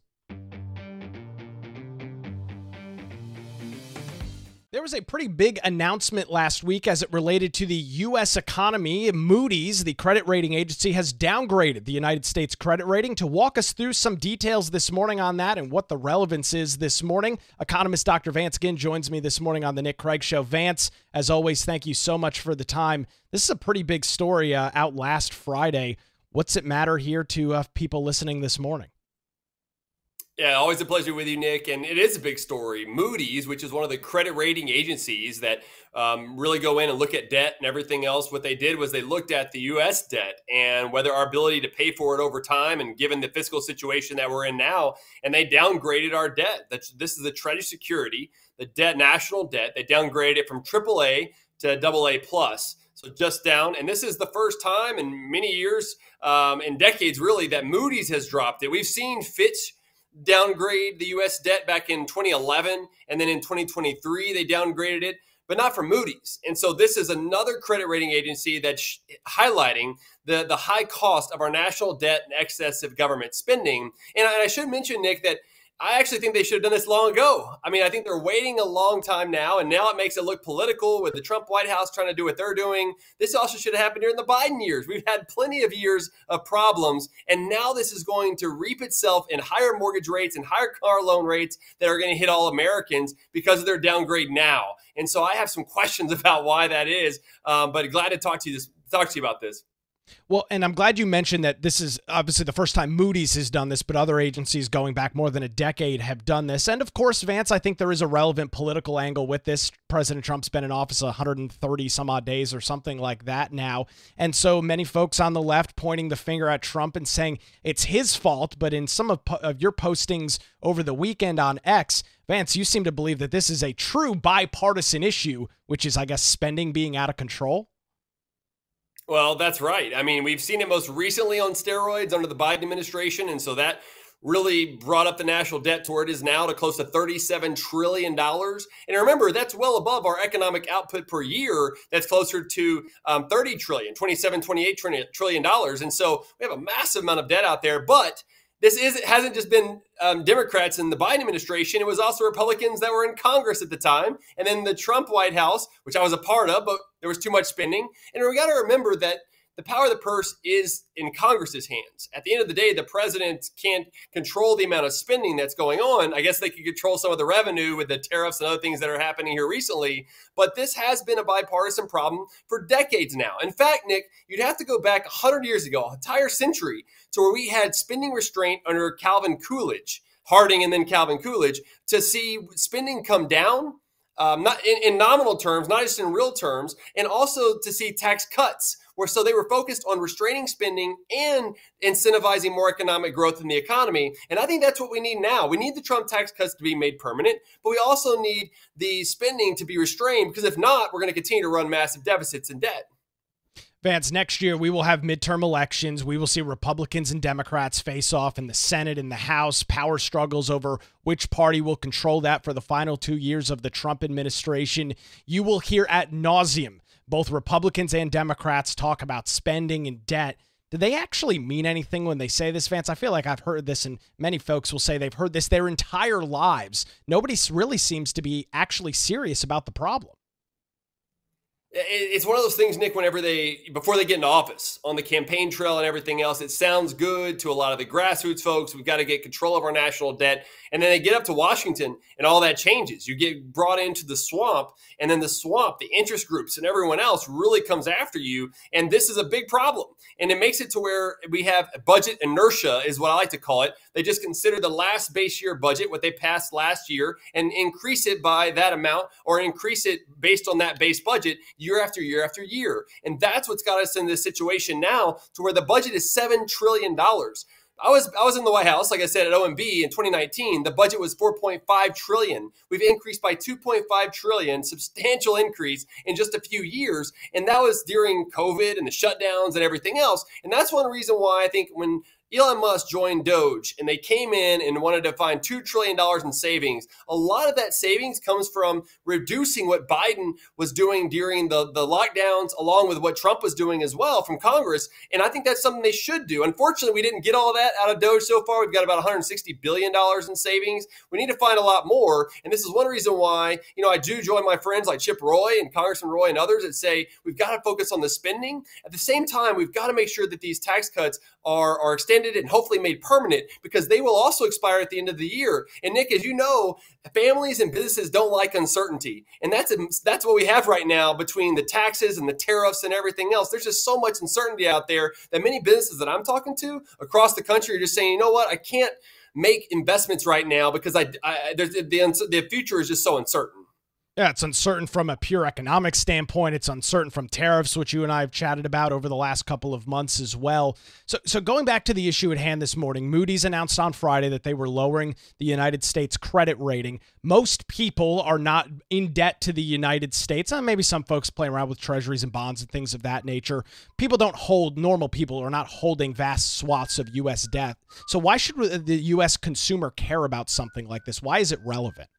[SPEAKER 1] There was a pretty big announcement last week as it related to the U S economy. Moody's, the credit rating agency, has downgraded the United States credit rating. To walk us through some details this morning on that and what the relevance is this morning, economist Doctor Vance Ginn joins me this morning on the Nick Craig Show. Vance, as always, thank you so much for the time. This is a pretty big story uh, out last Friday. What's it matter here to uh, people listening this morning?
[SPEAKER 2] Yeah, always a pleasure with you, Nick. And it is a big story. Moody's, which is one of the credit rating agencies that um, really go in and look at debt and everything else, what they did was they looked at the U S debt and whether our ability to pay for it over time and given the fiscal situation that we're in now, and they downgraded our debt. That's, this is the Treasury security, the debt, national debt. They downgraded it from triple A to double A plus. So just down. And this is the first time in many years, um, in decades really, that Moody's has dropped it. We've seen Fitch downgrade the U S debt back in twenty eleven, and then in twenty twenty-three they downgraded it, but not for Moody's. And so this is another credit rating agency that's sh- highlighting the, the high cost of our national debt and excessive government spending. And I, and I should mention, Nick, that I actually think they should have done this long ago. I mean, I think they're waiting a long time now, and now it makes it look political with the Trump White House trying to do what they're doing. This also should have happened during the Biden years. We've had plenty of years of problems, and now this is going to reap itself in higher mortgage rates and higher car loan rates that are going to hit all Americans because of their downgrade now. And so I have some questions about why that is, um, but glad to talk to you this, talk to you about this.
[SPEAKER 1] Well, and I'm glad you mentioned that this is obviously the first time Moody's has done this, but other agencies going back more than a decade have done this. And of course, Vance, I think there is a relevant political angle with this. President Trump's been in office one hundred thirty some odd days or something like that now. And so many folks on the left pointing the finger at Trump and saying it's his fault. But in some of, of your postings over the weekend on X, Vance, you seem to believe that this is a true bipartisan issue, which is, I guess, spending being out of control.
[SPEAKER 2] Well, that's right. I mean, we've seen it most recently on steroids under the Biden administration. And so that really brought up the national debt to where it is now to close to thirty-seven trillion dollars. And remember, that's well above our economic output per year. That's closer to um, thirty trillion, twenty-seven, twenty-eight trillion dollars. And so we have a massive amount of debt out there. But this is, it hasn't just been um, Democrats in the Biden administration. It was also Republicans that were in Congress at the time. And then the Trump White House, which I was a part of, but there was too much spending. And we got to remember that the power of the purse is in Congress's hands. At the end of the day, the president can't control the amount of spending that's going on. I guess they could control some of the revenue with the tariffs and other things that are happening here recently. But this has been a bipartisan problem for decades now. In fact, Nick, you'd have to go back one hundred years ago, an entire century, to where we had spending restraint under Calvin Coolidge, Harding and then Calvin Coolidge, to see spending come down. Um, not in, in nominal terms, not just in real terms, and also to see tax cuts, where so they were focused on restraining spending and incentivizing more economic growth in the economy. And I think that's what we need now. We need the Trump tax cuts to be made permanent, but we also need the spending to be restrained, because if not, we're going to continue to run massive deficits and debt.
[SPEAKER 1] Vance, next year we will have midterm elections. We will see Republicans and Democrats face off in the Senate and the House, power struggles over which party will control that for the final two years of the Trump administration. You will hear ad nauseum both Republicans and Democrats talk about spending and debt. Do they actually mean anything when they say this, Vance? I feel like I've heard this, and many folks will say they've heard this their entire lives. Nobody really seems to be actually serious about the problem.
[SPEAKER 2] It's one of those things, Nick, whenever they, before they get into office, on the campaign trail and everything else, it sounds good to a lot of the grassroots folks. We've got to get control of our national debt. And then they get up to Washington and all that changes. You get brought into the swamp, and then the swamp, the interest groups and everyone else really comes after you. And this is a big problem. And it makes it to where we have budget inertia is what I like to call it. They just consider the last base year budget, what they passed last year, and increase it by that amount, or increase it based on that base budget year after year after year. And that's what's got us in this situation now to where the budget is seven trillion dollars. I was I was in the White House, like I said, at O M B in twenty nineteen. The budget was four point five trillion dollars. We've increased by two point five trillion dollars, substantial increase in just a few years. And that was during COVID and the shutdowns and everything else. And that's one reason why I think when Elon Musk joined Doge and they came in and wanted to find two trillion dollars in savings, a lot of that savings comes from reducing what Biden was doing during the, the lockdowns, along with what Trump was doing as well from Congress. And I think that's something they should do. Unfortunately, we didn't get all that out of Doge so far. We've got about one hundred sixty billion dollars in savings. We need to find a lot more. And this is one reason why, you know, I do join my friends like Chip Roy and Congressman Roy and others that say we've got to focus on the spending. At the same time, we've got to make sure that these tax cuts are, are extended and hopefully made permanent, because they will also expire at the end of the year. And Nick, as you know, families and businesses don't like uncertainty. And that's that's what we have right now between the taxes and the tariffs and everything else. There's just so much uncertainty out there that many businesses that I'm talking to across the country are just saying, you know what, I can't make investments right now because I, I there's, the, the future is just so uncertain.
[SPEAKER 1] Yeah, it's uncertain from a pure economic standpoint. It's uncertain from tariffs, which you and I have chatted about over the last couple of months as well. So, so going back to the issue at hand this morning, Moody's announced on Friday that they were lowering the United States credit rating. Most people are not in debt to the United States. Uh, maybe some folks play around with treasuries and bonds and things of that nature. People don't hold, normal people are not holding vast swaths of U S debt. So why should the U S consumer care about something like this? Why is it relevant?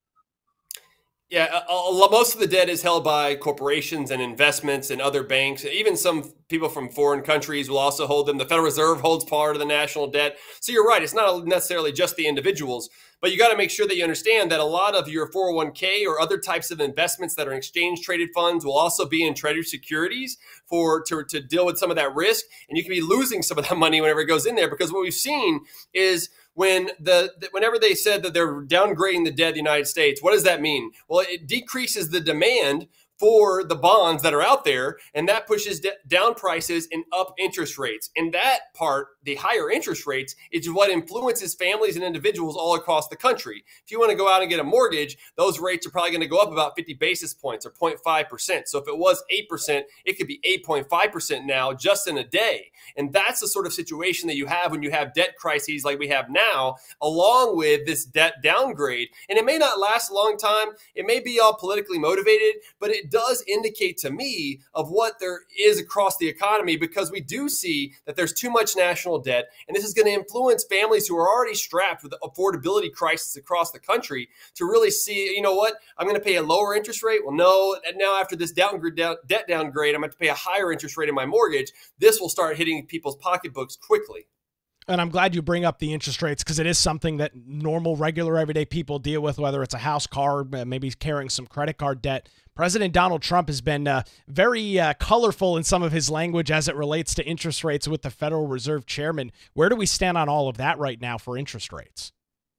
[SPEAKER 2] Yeah, a, a, most of the debt is held by corporations and investments and other banks. Even some people from foreign countries will also hold them. The Federal Reserve holds part of the national debt. So you're right. It's not necessarily just the individuals, but you got to make sure that you understand that a lot of your four oh one k or other types of investments that are exchange traded funds will also be in treasury securities for to, to deal with some of that risk. And you can be losing some of that money whenever it goes in there, because what we've seen is when the whenever they said that they're downgrading the debt of the United States, what does that mean? Well, it decreases the demand for the bonds that are out there, and that pushes d- down prices and up interest rates. And that part, the higher interest rates, is what influences families and individuals all across the country. If you want to go out and get a mortgage, those rates are probably going to go up about fifty basis points or zero point five percent. So if it was eight percent, it could be eight point five percent now just in a day. And that's the sort of situation that you have when you have debt crises like we have now, along with this debt downgrade. And it may not last a long time. It may be all politically motivated, but it does indicate to me of what there is across the economy, because we do see that there's too much national debt, and this is going to influence families who are already strapped with the affordability crisis across the country to really see, you know what, I'm going to pay a lower interest rate. Well, no, and now after this downgrade, down, debt downgrade, I'm going to pay a higher interest rate in my mortgage. This will start hitting people's pocketbooks quickly.
[SPEAKER 1] And I'm glad you bring up the interest rates, because it is something that normal, regular, everyday people deal with, whether it's a house, car, maybe carrying some credit card debt. President Donald Trump has been uh, very uh, colorful in some of his language as it relates to interest rates with the Federal Reserve Chairman. Where do we stand on all of that right now for interest rates?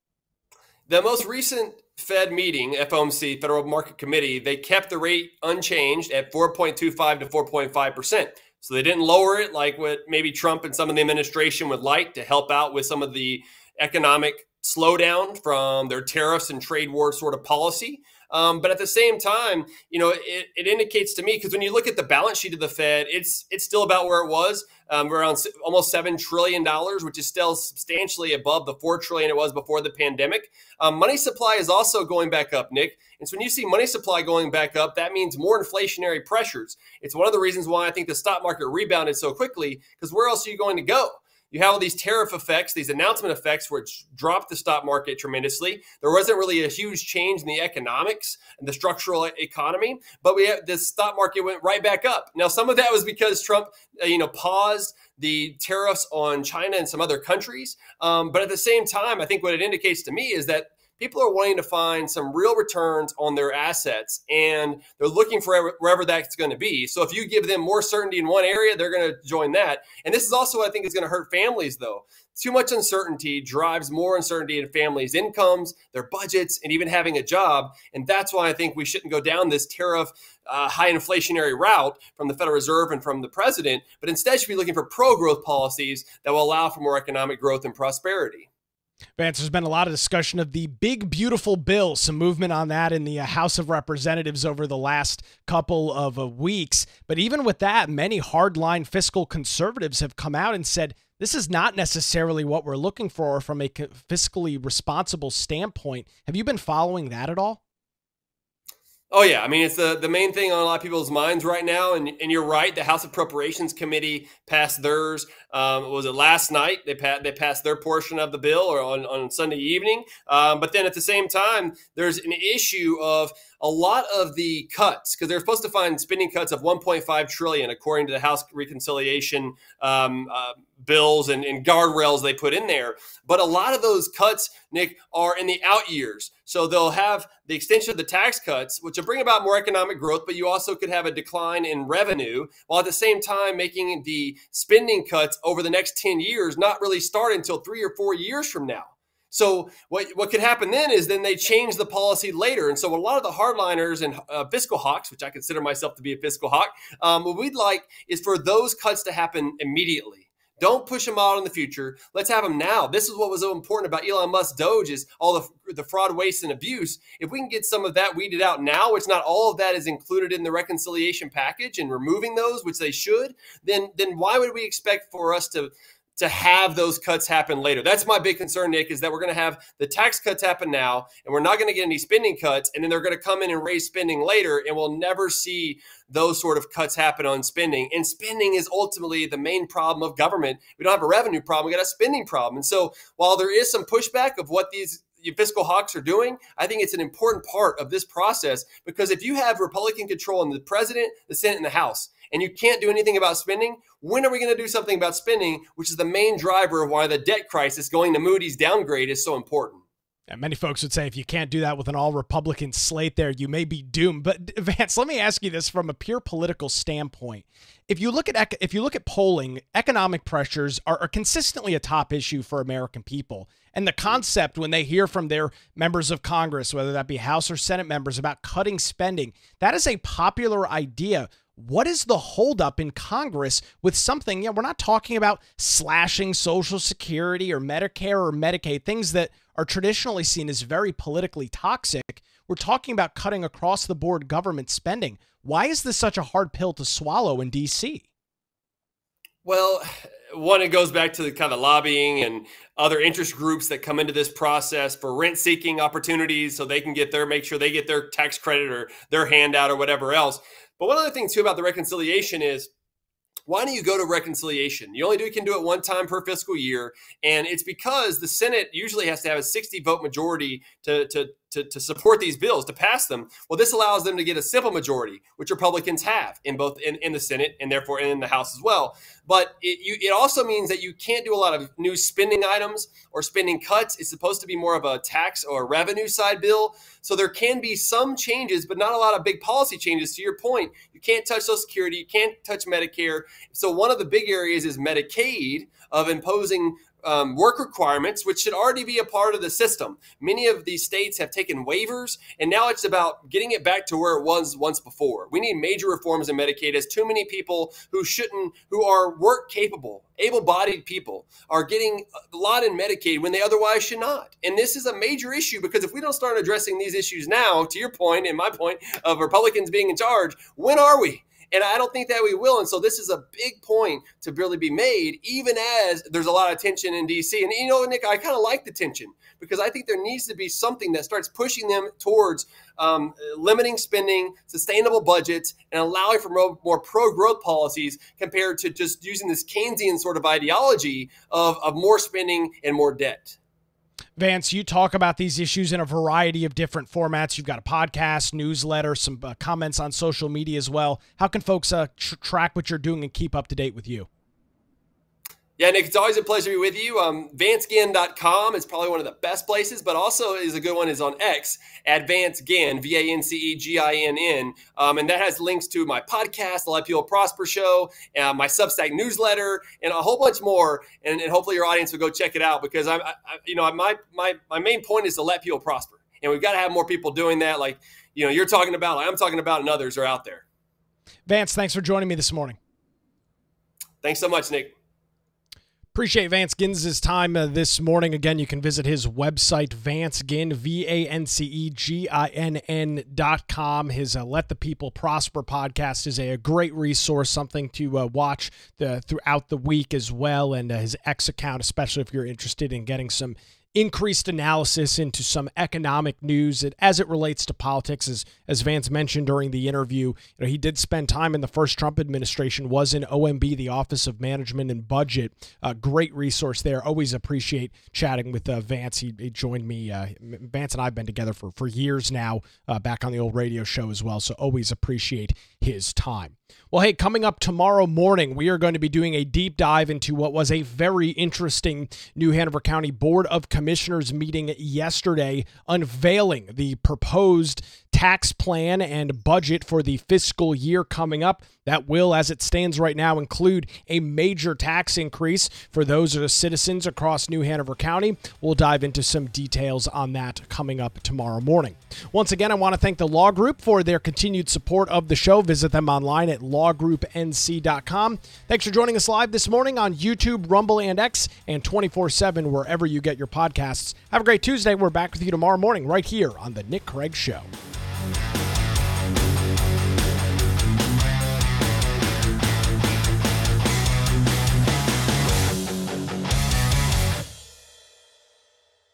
[SPEAKER 2] The most recent Fed meeting, F O M C, Federal Market Committee, they kept the rate unchanged at four point two five to four point five percent. So they didn't lower it like what maybe Trump and some of the administration would like to help out with some of the economic slowdown from their tariffs and trade war sort of policy. Um, but at the same time, you know, it, it indicates to me, because when you look at the balance sheet of the Fed, it's it's still about where it was, um, around almost seven trillion dollars, which is still substantially above the four trillion dollars it was before the pandemic. Um, money supply is also going back up, Nick. And so when you see money supply going back up, that means more inflationary pressures. It's one of the reasons why I think the stock market rebounded so quickly, because where else are you going to go? You have all these tariff effects, these announcement effects, which dropped the stock market tremendously. There wasn't really a huge change in the economics and the structural economy, but we have, the stock market went right back up. Now, some of that was because Trump, uh, you know, paused the tariffs on China and some other countries. Um, but at the same time, I think what it indicates to me is that people are wanting to find some real returns on their assets, and they're looking for wherever that's going to be. So if you give them more certainty in one area, they're going to join that. And this is also what I think is going to hurt families, though. Too much uncertainty drives more uncertainty in families' incomes, their budgets, and even having a job. And that's why I think we shouldn't go down this tariff, uh, high inflationary route from the Federal Reserve and from the president, but instead should be looking for pro-growth policies that will allow for more economic growth and prosperity.
[SPEAKER 1] Vance, there's been a lot of discussion of the big, beautiful bill, some movement on that in the uh, House of Representatives over the last couple of uh, weeks. But even with that, many hardline fiscal conservatives have come out and said, this is not necessarily what we're looking for from a fiscally responsible standpoint. Have you been following that at all?
[SPEAKER 2] Oh, yeah. I mean, it's the, the main thing on a lot of people's minds right now. And, and you're right. The House Appropriations Committee passed theirs. Um, was it last night? They, pa- they passed their portion of the bill, or on, on Sunday evening. Um, but then at the same time, there's an issue of a lot of the cuts, because they're supposed to find spending cuts of one point five trillion dollars, according to the House reconciliation um, uh, bills and, and guardrails they put in there. But a lot of those cuts, Nick, are in the out years. So they'll have the extension of the tax cuts, which will bring about more economic growth, but you also could have a decline in revenue, while at the same time making the spending cuts over the next ten years not really start until three or four years from now. So what, what could happen then is then they change the policy later. And so a lot of the hardliners and uh, fiscal hawks, which I consider myself to be a fiscal hawk, um, what we'd like is for those cuts to happen immediately. Don't push them out in the future. Let's have them now. This is what was so important about Elon Musk's Doge is all the, the fraud, waste, and abuse. If we can get some of that weeded out now, which not all of that is included in the reconciliation package, and removing those, which they should, then then why would we expect for us to to have those cuts happen later? That's my big concern, Nick, is that we're going to have the tax cuts happen now, and we're not going to get any spending cuts, and then they're going to come in and raise spending later, and we'll never see those sort of cuts happen on spending. And spending is ultimately the main problem of government. We don't have a revenue problem. We got a spending problem. And so while there is some pushback of what these fiscal hawks are doing, I think it's an important part of this process, because if you have Republican control in the president, the Senate, and the House, and you can't do anything about spending, when are we going to do something about spending, which is the main driver of why the debt crisis going to Moody's downgrade is so important?
[SPEAKER 1] And many folks would say if you can't do that with an all-Republican slate there, you may be doomed. But Vance, let me ask you this from a pure political standpoint. If you look at if you look at polling, economic pressures are, are consistently a top issue for American people. And the concept when they hear from their members of Congress, whether that be House or Senate members, about cutting spending, that is a popular idea. What is the holdup in Congress with something? Yeah, we're not talking about slashing Social Security or Medicare or Medicaid, things that are traditionally seen as very politically toxic. We're talking about cutting across the board government spending. Why is this such a hard pill to swallow in D C?
[SPEAKER 2] Well, one, it goes back to the kind of lobbying and other interest groups that come into this process for rent-seeking opportunities so they can get their, make sure they get their tax credit or their handout or whatever else. But one other thing, too, about the reconciliation is, why don't you go to reconciliation? You only do can do it one time per fiscal year, and it's because the Senate usually has to have a sixty vote majority to to to, to support these bills, to pass them. Well, this allows them to get a simple majority, which Republicans have in both in, in the Senate and therefore in the House as well. But it you, it also means that you can't do a lot of new spending items or spending cuts. It's supposed to be more of a tax or revenue side bill. So there can be some changes, but not a lot of big policy changes. To your point, you can't touch Social Security, you can't touch Medicare. So one of the big areas is Medicaid, of imposing um, work requirements, which should already be a part of the system. Many of these states have taken waivers, and now it's about getting it back to where it was once before. We need major reforms in Medicaid, as too many people who shouldn't, who are work capable, able-bodied people, are getting a lot in Medicaid when they otherwise should not. And this is a major issue, because if we don't start addressing these issues now, to your point and my point of Republicans being in charge, when are we? And I don't think that we will. And so this is a big point to really be made, even as there's a lot of tension in D C. And, you know, Nick, I kind of like the tension, because I think there needs to be something that starts pushing them towards um, limiting spending, sustainable budgets, and allowing for more, more pro-growth policies compared to just using this Keynesian sort of ideology of, of more spending and more debt.
[SPEAKER 1] Vance, you talk about these issues in a variety of different formats. You've got a podcast, newsletter, some uh, comments on social media as well. How can folks uh, tr- track what you're doing and keep up to date with you?
[SPEAKER 2] Yeah, Nick, it's always a pleasure to be with you. Um, Vance Ginn dot com is probably one of the best places, but also is a good one is on X at Vance Ginn, V A N C E G I N N. Um, and that has links to my podcast, The Let People Prosper Show, uh, my Substack newsletter, and a whole bunch more. And, and hopefully your audience will go check it out, because I, I you know, my, my, my main point is to let people prosper. And we've got to have more people doing that. Like, you know, you're talking about, like I'm talking about, and others are out there.
[SPEAKER 1] Vance, thanks for joining me this morning.
[SPEAKER 2] Thanks so much, Nick.
[SPEAKER 1] Appreciate Vance Ginn's time uh, this morning. Again, you can visit his website, Vance Ginn, V A N C E G I N N dot com. His uh, Let the People Prosper podcast is a, a great resource, something to uh, watch the, throughout the week as well, and uh, his X account, especially if you're interested in getting some increased analysis into some economic news as it relates to politics. As, as Vance mentioned during the interview, you know, he did spend time in the first Trump administration, was in O M B, the Office of Management and Budget. Uh, great resource there. Always appreciate chatting with uh, Vance. He, he joined me. Uh, Vance and I have been together for, for years now, uh, back on the old radio show as well. So always appreciate his time. Well, hey, coming up tomorrow morning, we are going to be doing a deep dive into what was a very interesting New Hanover County Board of Commissioners meeting yesterday, unveiling the proposed tax plan and budget for the fiscal year coming up. That will, as it stands right now, include a major tax increase for those of the citizens across New Hanover County. We'll dive into some details on that coming up tomorrow morning. Once again, I want to thank the Law Group for their continued support of the show. Visit them online at law group n c dot com. Thanks for joining us live this morning on YouTube, Rumble, and X, and twenty-four seven wherever you get your podcasts. Have a great Tuesday. We're back with you tomorrow morning right here on The Nick Craig Show.